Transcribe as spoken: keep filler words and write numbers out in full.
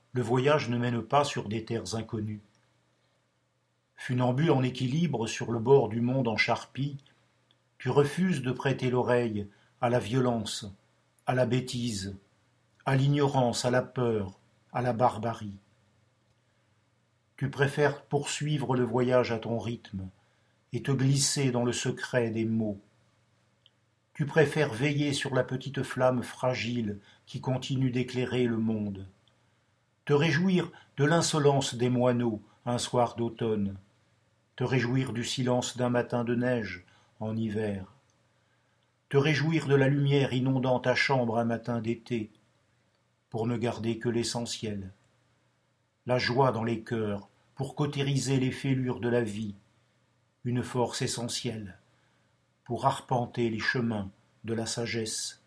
le voyage ne mène pas sur des terres inconnues. Funambule en équilibre sur le bord du monde en charpie, tu refuses de prêter l'oreille à la violence, à la bêtise, à l'ignorance, à la peur, à la barbarie. Tu préfères poursuivre le voyage à ton rythme et te glisser dans le secret des mots. Tu préfères veiller sur la petite flamme fragile qui continue d'éclairer le monde. Te réjouir de l'insolence des moineaux un soir d'automne. Te réjouir du silence d'un matin de neige en hiver. Te réjouir de la lumière inondant ta chambre un matin d'été, pour ne garder que l'essentiel. La joie dans les cœurs pour cautériser les fêlures de la vie, une force essentielle pour arpenter les chemins de la sagesse.